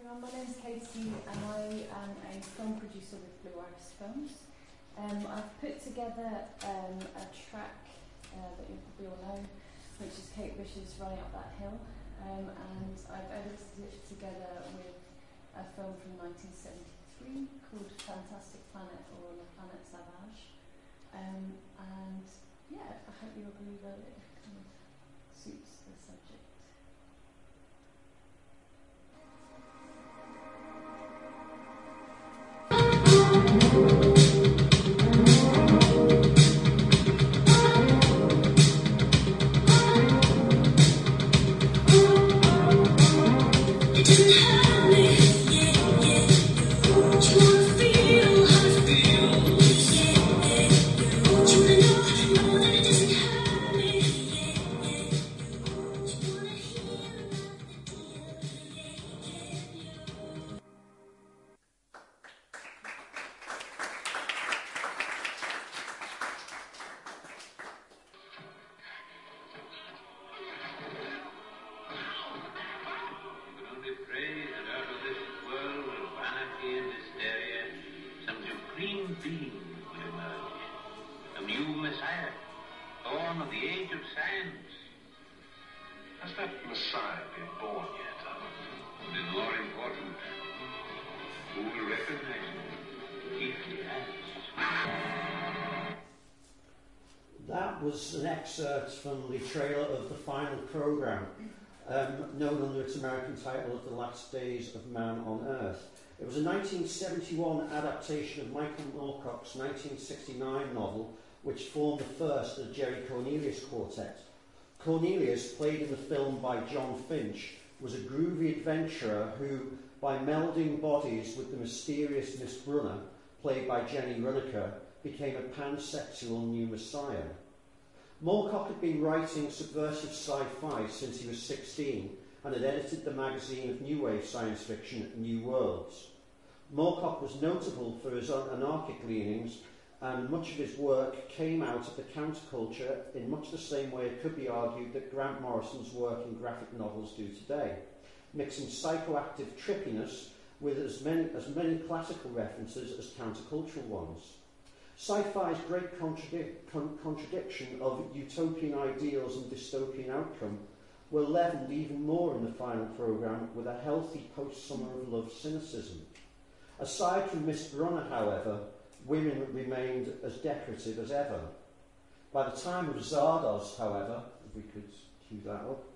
everyone, my name is Katie and I am a film producer with Blue Iris Films. I've put together a track that you'll probably all know, which is Kate Bush's Running Up That Hill, and I've edited it together with a film from 1973 called Fantastic Planet or La Planète Sauvage. And yeah, I hope you agree that it kind of suits the subject. Was an excerpt from the trailer of the final programme, known under its American title of The Last Days of Man on Earth. It was a 1971 adaptation of Michael Moorcock's 1969 novel, which formed the first of the Jerry Cornelius Quartet. Cornelius, played in the film by John Finch, was a groovy adventurer who, by melding bodies with the mysterious Miss Brunner, played by Jenny Runaker, became a pansexual new messiah. Moorcock had been writing subversive sci-fi since he was 16 and had edited the magazine of new wave science fiction, New Worlds. Moorcock was notable for his anarchic leanings, and much of his work came out of the counterculture in much the same way it could be argued that Grant Morrison's work in graphic novels do today, mixing psychoactive trippiness with as many classical references as countercultural ones. Sci-fi's great contradiction of utopian ideals and dystopian outcome were leavened even more in the final programme with a healthy post-Summer of Love cynicism. Aside from Miss Brunner, however, women remained as decorative as ever. By the time of Zardoz, however, if we could cue that up.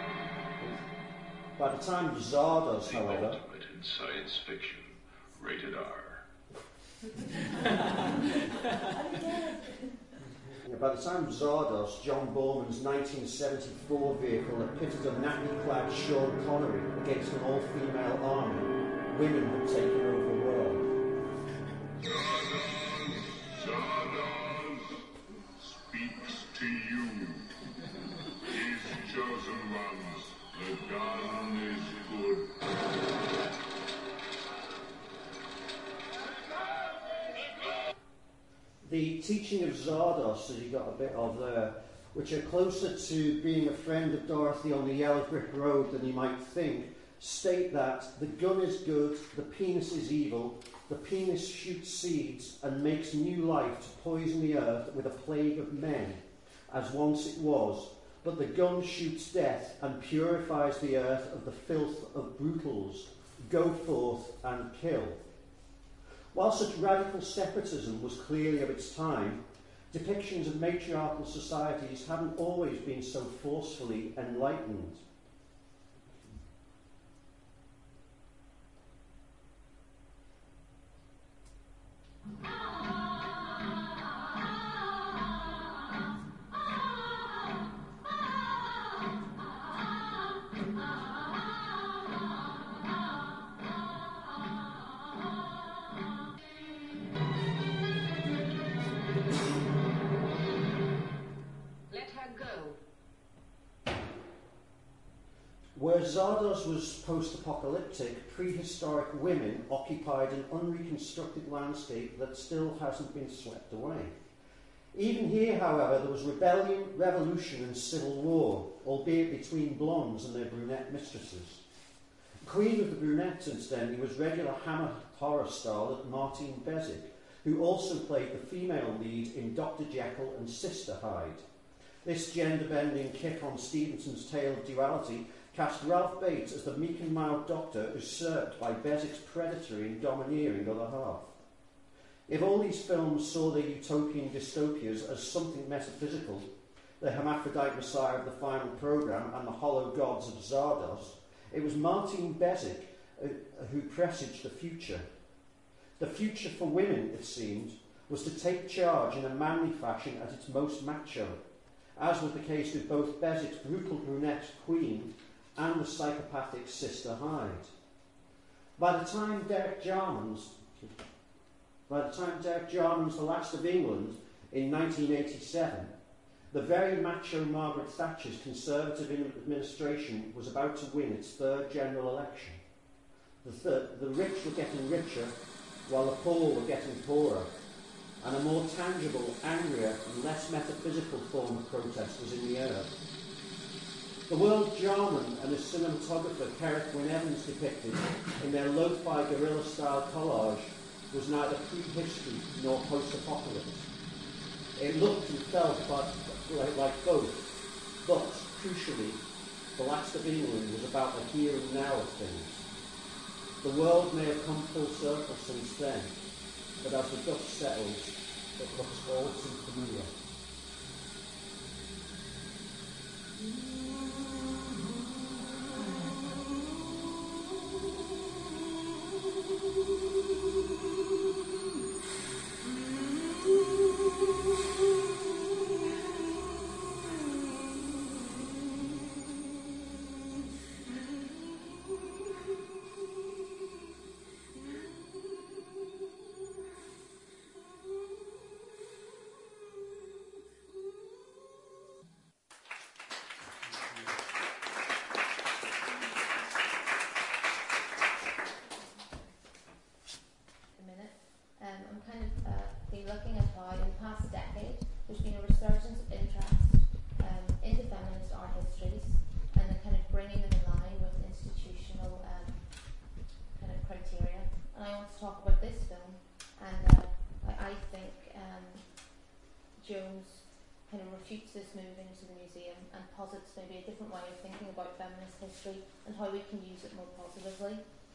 By the time of Zardoz, however... The ultimate in science fiction, rated R. By the time of Zardoz, John Borman's 1974 vehicle had pitted a nappy-clad Sean Connery against an all-female army. Women had taken over the world. Zardoz speaks to you. His chosen ones, the gun is good. The teaching of Zardoz, as you got a bit of there, which are closer to being a friend of Dorothy on the yellow brick road than you might think, state that the gun is good, the penis is evil, the penis shoots seeds and makes new life to poison the earth with a plague of men, as once it was, but the gun shoots death and purifies the earth of the filth of brutals. Go forth and kill. While such radical separatism was clearly of its time, depictions of matriarchal societies haven't always been so forcefully enlightened. Where Zardoz was post-apocalyptic, prehistoric women occupied an unreconstructed landscape that still hasn't been swept away. Even here, however, there was rebellion, revolution and civil war, albeit between blondes and their brunette mistresses. queen of the brunettes, incidentally, was regular Hammer horror starlet Martine Beswick, who also played the female lead in Dr. Jekyll and Sister Hyde. This gender-bending kick on Stevenson's tale of duality cast Ralph Bates as the meek and mild doctor usurped by Beswick's predatory and domineering other half. If all these films saw their utopian dystopias as something metaphysical, the hermaphrodite messiah of the final programme and the hollow gods of Zardos, it was Martine Beswick who presaged the future. The future for women, it seemed, was to take charge in a manly fashion at its most macho, as was the case with both Beswick's brutal brunette Queen and the psychopathic Sister Hyde. By the time Derek Jarman's The Last of England in 1987, the very macho Margaret Thatcher's Conservative administration was about to win its third general election. The rich were getting richer, while the poor were getting poorer, and a more tangible, angrier, and less metaphysical form of protest was in the air. The world Jarman and his cinematographer Kerrick Wynne Evans depicted in their lo-fi guerrilla-style collage was neither prehistory nor post-apocalypse. It looked and felt like both, but, crucially, The Last of England was about the here and now of things. The world may have come full circle since then, but as the dust settles, it looks all too familiar. Looking at how in the past decade there's been a resurgence of interest into feminist art histories and the kind of bringing them in line with institutional kind of criteria. And I want to talk about this film, and I think Jones kind of refutes this move into the museum and posits maybe a different way of thinking about feminist history and how we can use it more positively.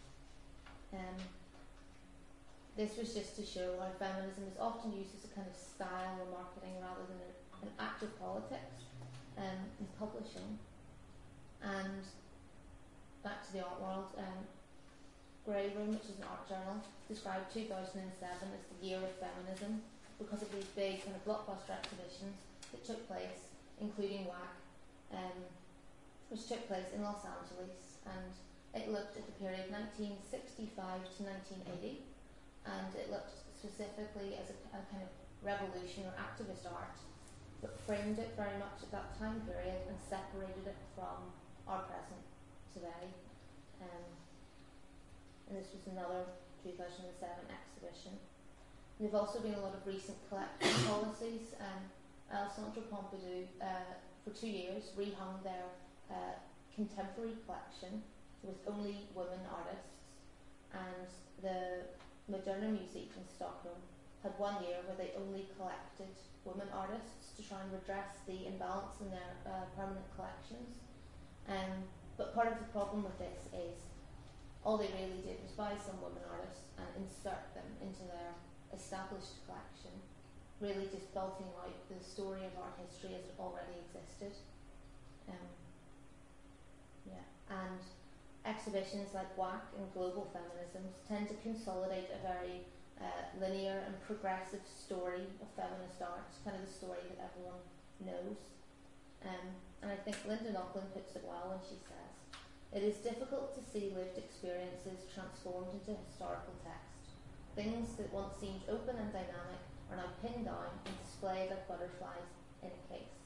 This was just to show how feminism is often used as a kind of style or marketing rather than an act of politics in publishing. And back to the art world, Grey Room, which is an art journal, described 2007 as the year of feminism because of these big kind of blockbuster exhibitions that took place, including WAC, which took place in Los Angeles, and it looked at the period 1965 to 1980. And it looked specifically as a kind of revolution or activist art, but framed it very much at that time period and separated it from our present today. And this was another 2007 exhibition. There have also been a lot of recent collection policies. Centre Pompidou, for 2 years, rehung their contemporary collection with only women artists, and the Moderna Museum in Stockholm had 1 year where they only collected women artists to try and redress the imbalance in their permanent collections. But part of the problem with this is all they really did was buy some women artists and insert them into their established collection, really just belting out the story of art history as it already existed. And exhibitions like WAC and Global Feminisms tend to consolidate a very linear and progressive story of feminist art, kind of the story that everyone knows. And I think Linda Nochlin puts it well when she says, "It is difficult to see lived experiences transformed into historical text. Things that once seemed open and dynamic are now pinned down and displayed like butterflies in a case."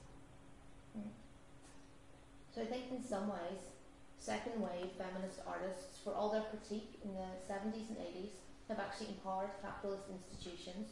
So I think in some ways, second wave feminist artists, for all their critique in the 70s and 80s, have actually empowered capitalist institutions.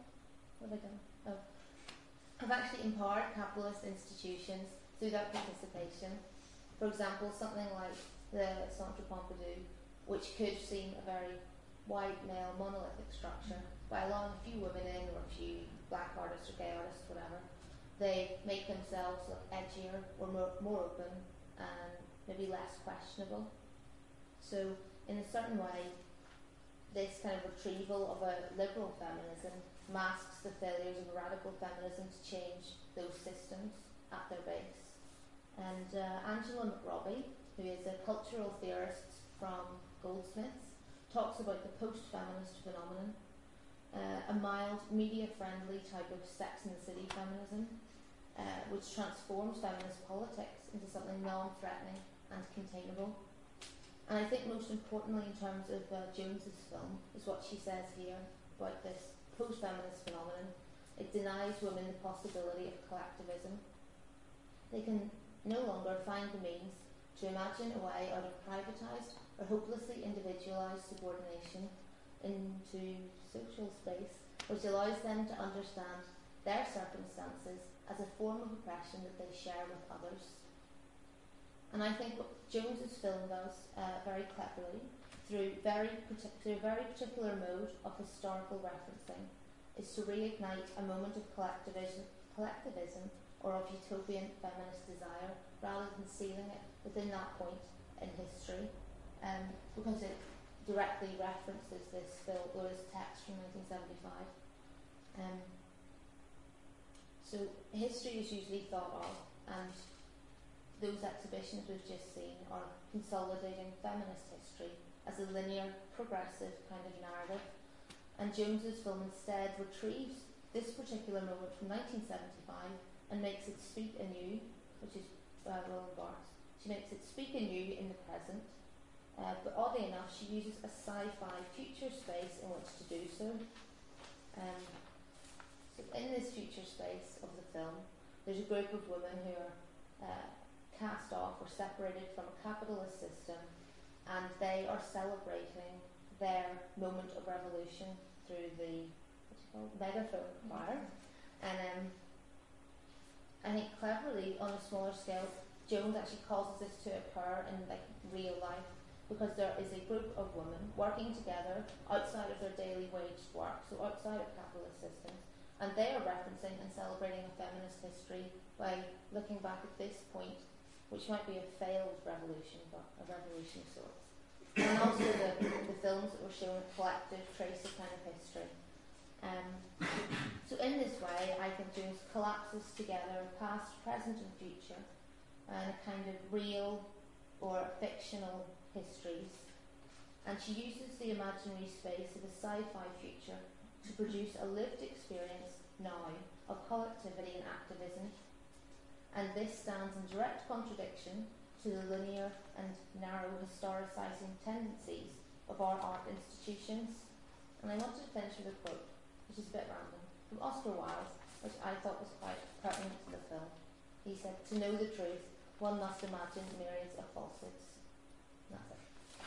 Have actually empowered capitalist institutions through their participation. For example, something like the Centre Pompidou, which could seem a very white male monolithic structure, by allowing a few women in or a few black artists or gay artists, whatever, they make themselves look edgier or more open and maybe less questionable. So in a certain way, this kind of retrieval of a liberal feminism masks the failures of a radical feminism to change those systems at their base. And Angela McRobbie, who is a cultural theorist from Goldsmiths, talks about the post-feminist phenomenon, a mild, media-friendly type of Sex and the City feminism, which transforms feminist politics into something non-threatening and containable. And I think most importantly in terms of Jones's film is what she says here about this post-feminist phenomenon. It denies women the possibility of collectivism. They can no longer find the means to imagine a way out of privatised or hopelessly individualised subordination into social space, which allows them to understand their circumstances as a form of oppression that they share with others. And I think what Jones's film does very cleverly, through a very particular mode of historical referencing, is to reignite a moment of collectivism or of utopian feminist desire, rather than sealing it within that point in history, because it directly references this film or this text from 1975. So history is usually thought of, and those exhibitions we've just seen are consolidating feminist history as a linear, progressive kind of narrative. And Jones's film instead retrieves this particular moment from 1975 and makes it speak anew, which is Roland Barthes. She makes it speak anew in the present, but oddly enough, she uses a sci-fi future space in which to do so. So in this future space of the film, there's a group of women who are cast off or separated from a capitalist system, and they are celebrating their moment of revolution through the megaphone choir. And I think cleverly, on a smaller scale, Jones actually causes this to occur in like real life, because there is a group of women working together outside of their daily waged work, so outside of capitalist systems, and they are referencing and celebrating a feminist history by looking back at this point, which might be a failed revolution, but a revolution of sorts. And also the films that were shown a collective trace of kind of history. So in this way, I think Jones collapses together past, present and future, and a kind of real or fictional histories. And she uses the imaginary space of a sci-fi future to produce a lived experience now of collectivity and activism. And this stands in direct contradiction to the linear and narrow historicising tendencies of our art institutions. And I wanted to finish with a quote, which is a bit random, from Oscar Wilde, which I thought was quite pertinent to the film. He said, "To know the truth, one must imagine myriads of falsehoods." And that's it.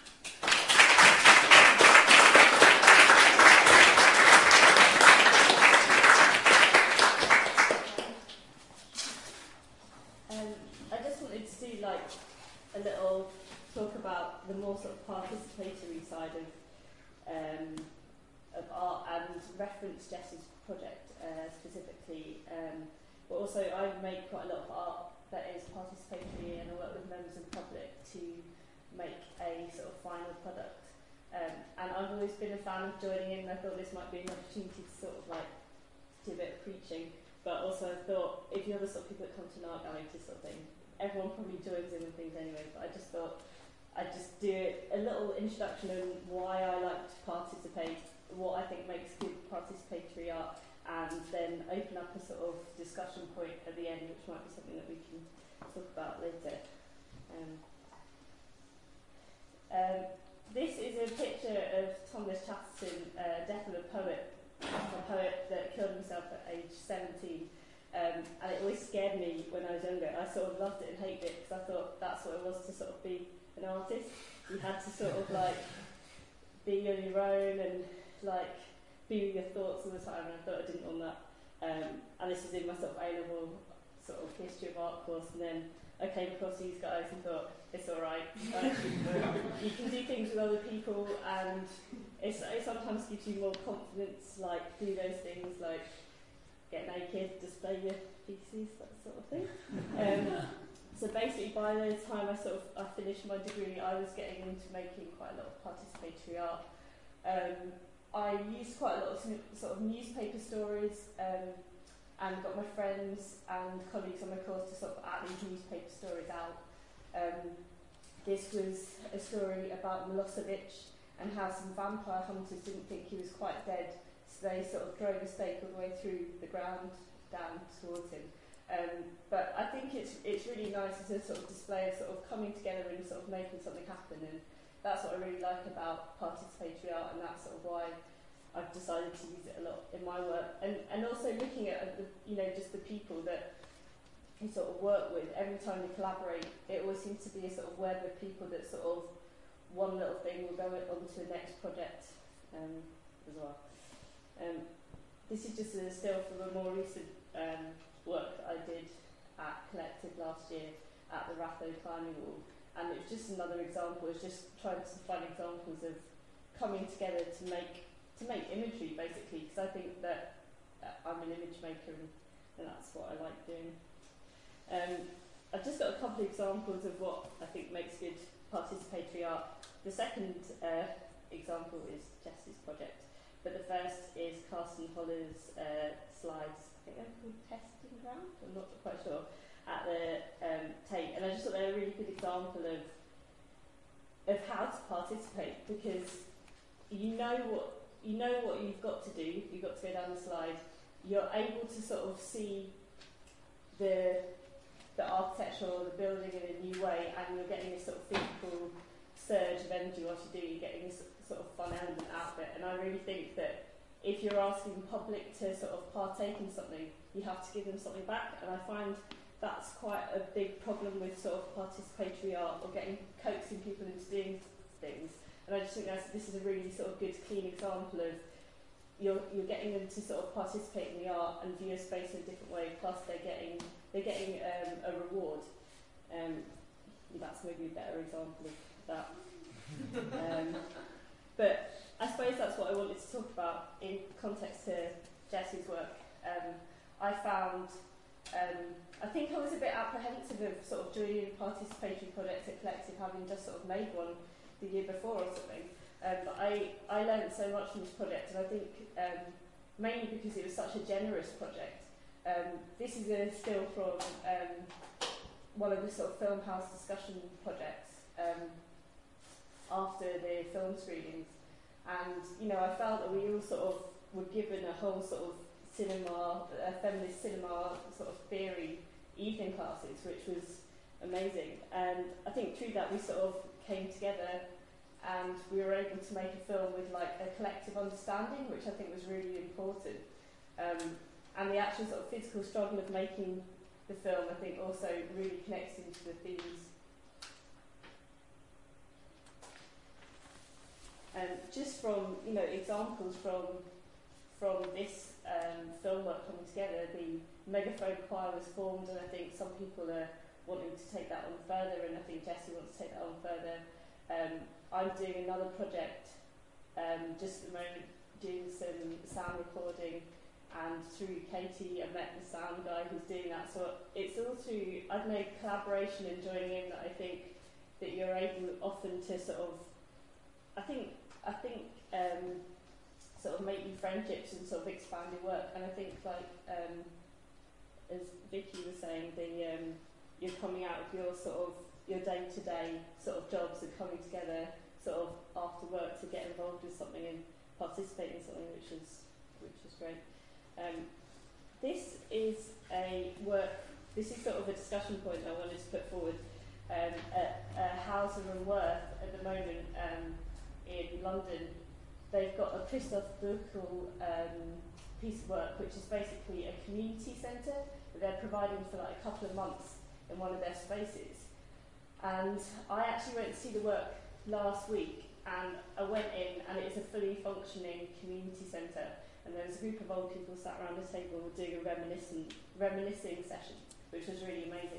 I just wanted to do like a little talk about the more sort of participatory side of art, and reference Jess's project specifically. But also I make quite a lot of art that is participatory, and I work with members of the public to make a sort of final product. And I've always been a fan of joining in, and I thought this might be an opportunity to sort of like do a bit of preaching. But also I thought, if you have the sort of people that come to an art gallery to sort of thing, everyone probably joins in with things anyway, but I just thought I'd just do a little introduction on why I like to participate, what I think makes good participatory art, and then open up a sort of discussion point at the end, which might be something that we can talk about later. This is a picture of Thomas Chatterton, Death of a Poet that killed himself at age 17. And it always scared me when I was younger. I sort of loved it and hated it, because I thought that's what it was to sort of be an artist. You had to sort of like be on your own and like be with your thoughts all the time, and I thought I didn't want that. And this was in my sort of A-level sort of history of art course, and then I came across these guys and thought, it's alright. You can do things with other people, and it sometimes gives you more confidence, like do those things like get naked, display your pieces, that sort of thing. So basically, by the time I finished my degree, I was getting into making quite a lot of participatory art. I used quite a lot of sort of newspaper stories, and got my friends and colleagues on my course to sort of act these newspaper stories out. This was a story about Milosevic and how some vampire hunters didn't think he was quite dead, so they sort of drove a stake all the way through the ground down towards him. But I think it's really nice as a sort of display of sort of coming together and sort of making something happen, and that's what I really like about participatory art, and that's sort of why I've decided to use it a lot in my work, and also looking at the, just the people that you sort of work with. Every time you collaborate, it always seems to be a sort of web of people that sort of one little thing will go on to the next project as well. This is just a still from a more recent work that I did at Collective last year at the Ratho Climbing Wall, and it was just another example. It's just trying to find examples of coming together to make imagery, basically, because I think that I'm an image maker, and that's what I like doing. I've just got a couple of examples of what I think makes good participatory art. The second example is Jess's project, but the first is Carsten Holler's slides. I think they're called Testing Ground, I'm not quite sure, at the Tate, and I just thought they were a really good example of how to participate, because you know what you've got to do. You've got to go down the slide. You're able to sort of see the architecture or the building in a new way, and you're getting this sort of physical surge of energy whilst you do. You're getting this sort of fun element out of it, and I really think that if you're asking the public to sort of partake in something, you have to give them something back, and I find that's quite a big problem with sort of participatory art, or coaxing people into doing things. And I just think this is a really sort of good, clean example of you're getting them to sort of participate in the art and view a space in a different way. Plus, they're getting a reward. That's maybe a better example of that. But I suppose that's what I wanted to talk about in context to Jess's work. I found, I think I was a bit apprehensive of sort of joining participatory projects at Collective, having just sort of made one the year before or something. But I learned so much from this project, and I think mainly because it was such a generous project. This is a still from one of the sort of film house discussion projects after the film screenings, and I felt that we all sort of were given a whole sort of feminist cinema sort of theory evening classes, which was amazing. And I think through that we sort of came together, and we were able to make a film with like a collective understanding, which I think was really important. And the actual sort of physical struggle of making the film, I think, also really connects into the themes. Just from examples from this film work coming together, the Megaphone Choir was formed, and I think some people are wanting to take that on further, and I think Jessie wants to take that on further. I'm doing another project just at the moment, doing some sound recording, and through Katie I met the sound guy who's doing that. So it's all through, I don't know, collaboration and joining in, that I think that you're able often to sort of, I think sort of make new friendships and sort of expand your work. And I think like as Vicky was saying, you're coming out of your sort of your day-to-day sort of jobs and coming together sort of after work to get involved with something and participate in something, which is great. This is a work. This is sort of a discussion point I wanted to put forward at Hauser and Worth at the moment in London. They've got a Christoph Buchel piece of work, which is basically a community centre that they're providing for like a couple of months in one of their spaces. And I actually went to see the work last week, and I went in, and it is a fully functioning community centre, and there was a group of old people sat around a table doing a reminiscing session, which was really amazing.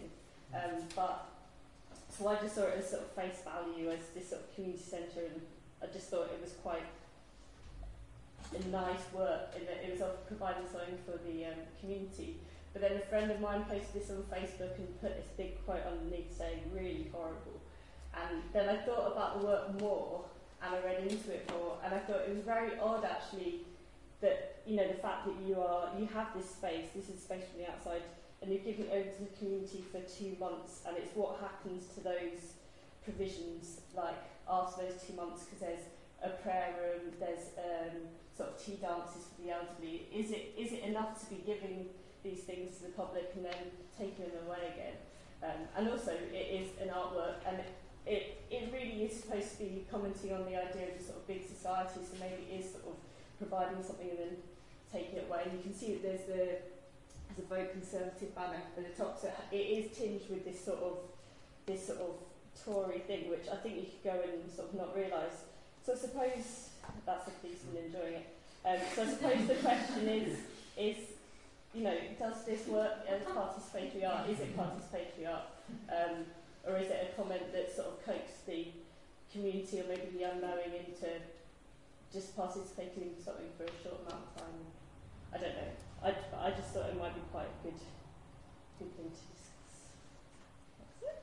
But so I just saw it as sort of face value as this sort of community centre, and I just thought it was quite a nice work in that it was providing something for the community. But then a friend of mine posted this on Facebook and put this big quote underneath saying really horrible. And then I thought about the work more and I read into it more, and I thought it was very odd actually that, you know, the fact that you have this space, this is space from the outside, and you're giving it over to the community for 2 months, and it's what happens to those provisions, like after those 2 months, because there's a prayer room, there's sort of tea dances for the elderly. Is it enough to be giving these things to the public and then taking them away again? And also, it is an artwork, and it really is supposed to be commenting on the idea of the sort of big society, so maybe it is sort of providing something and then taking it away. And you can see that there's a very conservative banner at the top, so it is tinged with this sort of Tory thing, which I think you could go and sort of not realise. So I suppose that's a piece and enjoying it. So I suppose the question is, you know, does this work as participatory art? Is it participatory art? Or is it a comment that sort of coaxes the community or maybe the unknowing into just participating in something for a short amount of time? I don't know. I just thought it might be quite a good thing to discuss. That's it.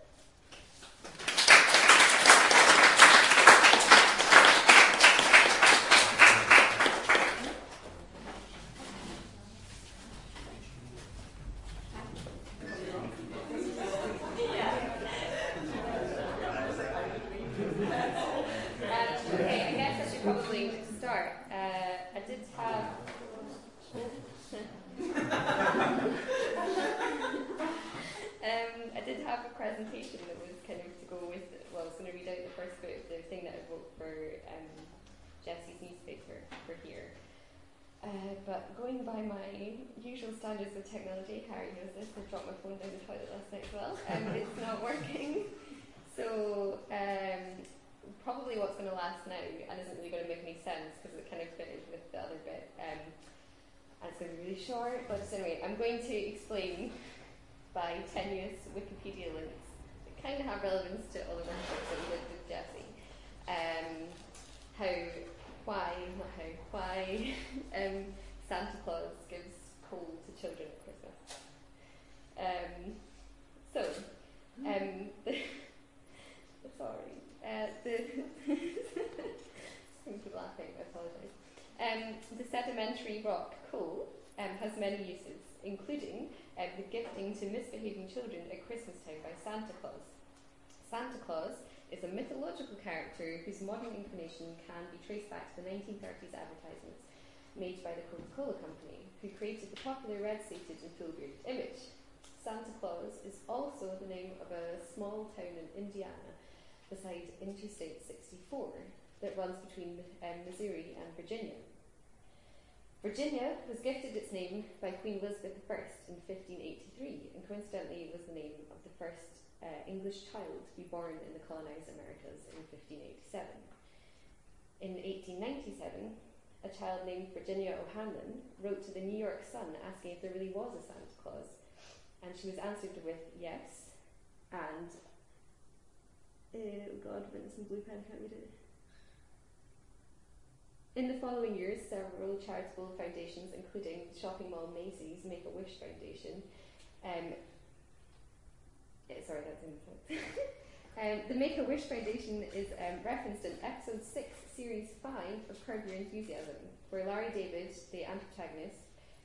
Okay, I guess I should probably start. I did have a presentation that was kind of to go with it. Well, I was going to read out the first bit of the thing that I wrote for Jessie's newspaper for here. But going by my usual standards of technology, Harry knows this, I dropped my phone down the toilet last night as well, it's not working. So probably what's going to last now and isn't really going to make any sense because it kind of fitted with the other bit. And it's going to be really short, but anyway, I'm going to explain by tenuous Wikipedia links that kind of have relevance to all the workshops that we did with Jessie. Why Santa Claus gives coal to children at Christmas. Some people laughing, I apologise. The sedimentary rock coal has many uses, including the gifting to misbehaving children at Christmas time by Santa Claus. Santa Claus is a mythological character whose modern incarnation can be traced back to the 1930s advertisements made by the Coca-Cola Company, who created the popular red-suited and full-bearded image. Santa Claus is also the name of a small town in Indiana beside Interstate 64 that runs between Missouri and Virginia. Virginia was gifted its name by Queen Elizabeth I in 1583, and coincidentally it was the name of the first English child to be born in the colonised Americas in 1587. In 1897, a child named Virginia O'Hanlon wrote to the New York Sun asking if there really was a Santa Claus, and she was answered with yes, and oh god, written some blue pen, can't read it. In the following years, several charitable foundations, including shopping mall Macy's Make-A-Wish Foundation, sorry, that's in the Make-A-Wish Foundation is referenced in episode 6, series 5 of Curb Your Enthusiasm, where Larry David, the antagonist,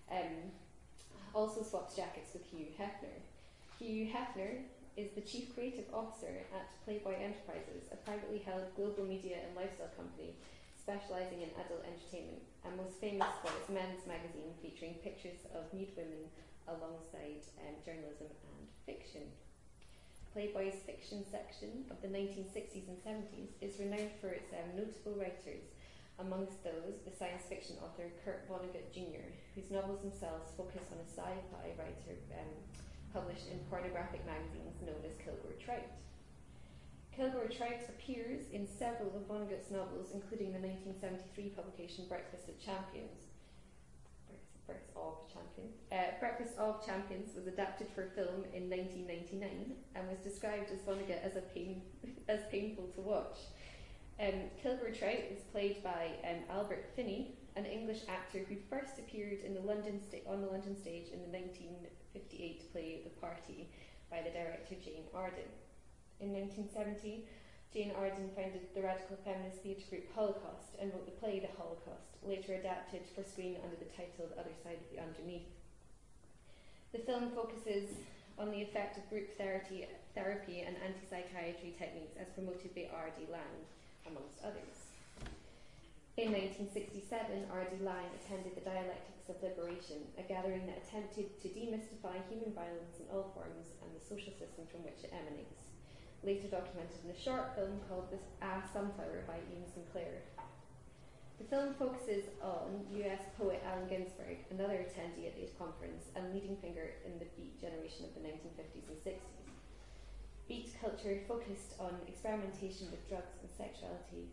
also swaps jackets with Hugh Hefner. Hugh Hefner is the chief creative officer at Playboy Enterprises, a privately held global media and lifestyle company specialising in adult entertainment, and most famous for its men's magazine featuring pictures of nude women alongside journalism and fiction. Playboy's fiction section of the 1960s and 70s is renowned for its notable writers, amongst those the science fiction author Kurt Vonnegut Jr., whose novels themselves focus on a sci-fi writer published in pornographic magazines known as Kilgore Trout. Kilgore Trout appears in several of Vonnegut's novels, including the 1973 publication Breakfast at Champions. Breakfast of Champions was adapted for film in 1999 and was described as Vonnegut as painful to watch. Kilgore Trout is played by Albert Finney, an English actor who first appeared on the London stage in the 1958 play The Party by the director Jane Arden. In 1970, Jane Arden founded the radical feminist theatre group Holocaust and wrote the play The Holocaust, later adapted for screen under the title The Other Side of the Underneath. The film focuses on the effect of group therapy and anti-psychiatry techniques as promoted by R.D. Laing, amongst others. In 1967, R.D. Laing attended the Dialectics of Liberation, a gathering that attempted to demystify human violence in all forms and the social system from which it emanates, later documented in a short film called A Sunflower by Ian Sinclair. The film focuses on US poet Allen Ginsberg, another attendee at the conference and leading figure in the Beat generation of the 1950s and 60s. Beat culture focused on experimentation with drugs and sexuality,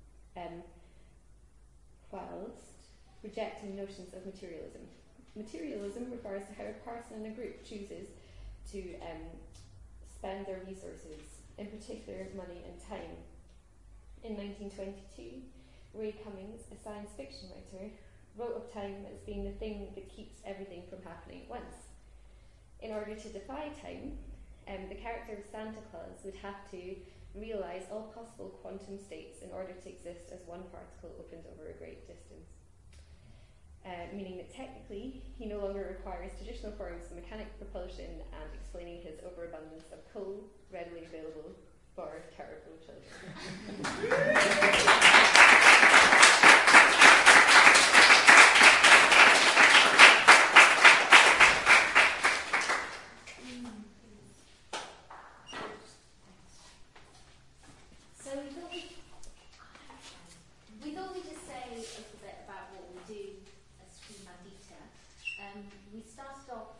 whilst rejecting notions of materialism. Materialism refers to how a person and a group chooses to spend their resources, in particular money and time. In 1922, Ray Cummings, a science fiction writer, wrote of time as being the thing that keeps everything from happening at once. In order to defy time, the character of Santa Claus would have to realise all possible quantum states in order to exist as one particle opened over a great distance. Meaning that technically he no longer requires traditional forms of mechanical propulsion, and explaining his overabundance of coal readily available for terrible children. So we thought we'd just say a little bit about what we do as Screen Bandita. We started off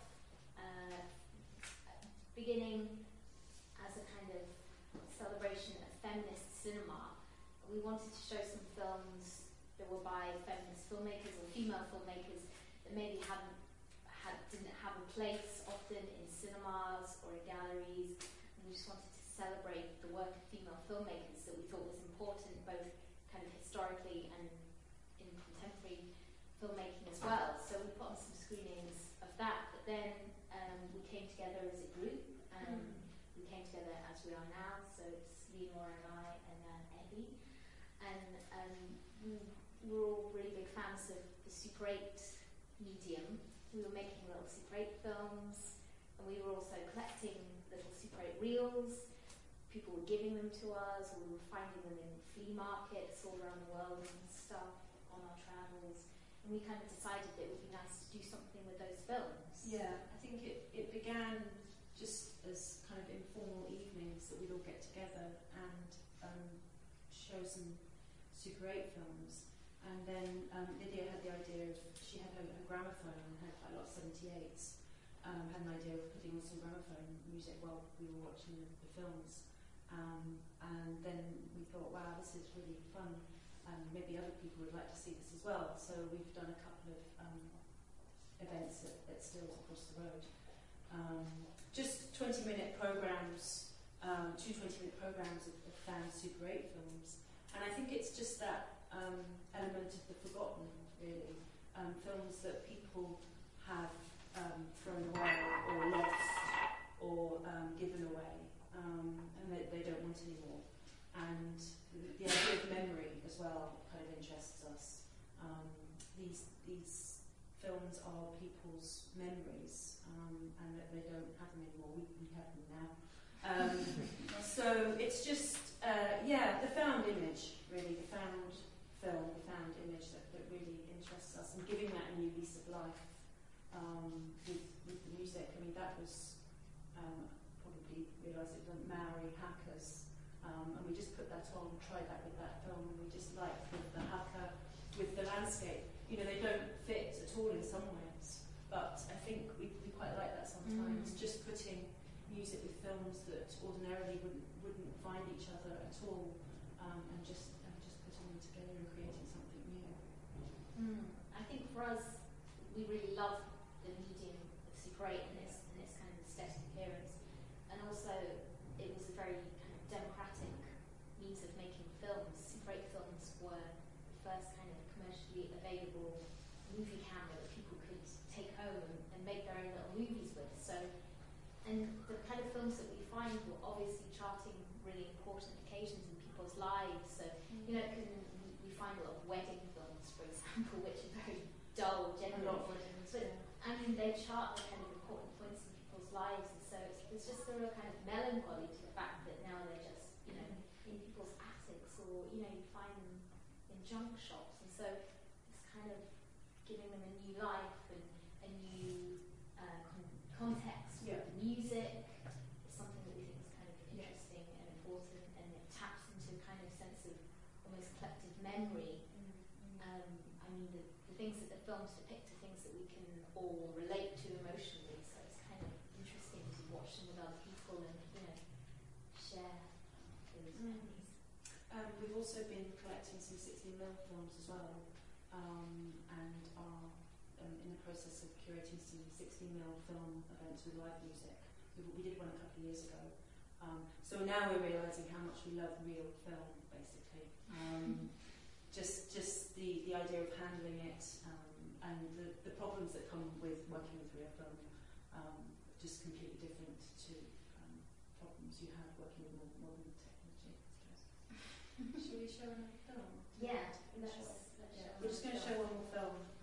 beginning as a kind of celebration of feminist cinema. We wanted to show some films that were by feminist filmmakers or female filmmakers that maybe didn't have a place often in cinemas or in galleries. And we just wanted to celebrate the work of female filmmakers that we thought was important, both kind of historically and in contemporary filmmaking as well. So we put on some screenings of that, but then we came together as a group. We came together as we are now, so it's Leonora and I and Eddie. And we're all really big fans of the Super 8 medium. We were making little Super 8 films, and we were also collecting little Super 8 reels. People were giving them to us, or we were finding them in flea markets all around the world and stuff on our travels. And we kind of decided that it would be nice to do something with those films. Yeah, I think it began just as kind of informal evenings that we'd all get together and show some Super 8 films. And then Lydia had the idea of, she had her gramophone and had quite a lot of 78s, had an idea of putting on some gramophone music while we were watching the films. And then we thought, wow, this is really fun, and maybe other people would like to see this as well. So we've done a couple of events at Stills across the road. Just 20-minute programs, two 20-minute programs of fan Super 8 films. And I think it's just that element of the forgotten, really. Films that people have thrown away or lost or given away, and they don't want anymore. And the idea of memory as well kind of interests us. These films are people's memories, and that they don't have them anymore. We have them now. So it's just, the found image, really, the found film, the found image that really interests us, and giving that a new lease of life with the music. I mean, that was probably realised it was Maori Hackers, and we just put that on, tried that with that film, and we just liked the haka with the landscape. You know, they don't fit at all in some ways, but I think we quite like that sometimes. Just putting music with films that ordinarily wouldn't find each other at all, and just putting them together and creating something new. I think for us, we really easily available movie camera that people could take home and make their own little movies with. So, and the kind of films that we find were obviously charting really important occasions in people's lives. So, you know, we find a lot of wedding films, for example, which are very dull generally. But I mean, they chart the kind of important points in people's lives, and so it's just a real kind of melancholy to the fact that now they're just, you know, in people's attics, or you know, you find them in junk shops, and so it's kind of giving them a new life and a new context with the music. It's something that we think is kind of interesting and important, and it taps into a kind of sense of almost collective memory. I mean, the things that the films depict are things that we can all relate to emotionally, so it's kind of interesting to watch them with other people and, you know, share those memories. We've also been collecting some 16mm films as well, and are in the process of curating some 16mm film events with live music. We did one a couple of years ago. So now we're realising how much we love real film, basically. Just the idea of handling it, and the problems that come with working with real film, just completely different to problems you have working with more modern technology. Shall we show another film? Yeah, We're just going to show one more film.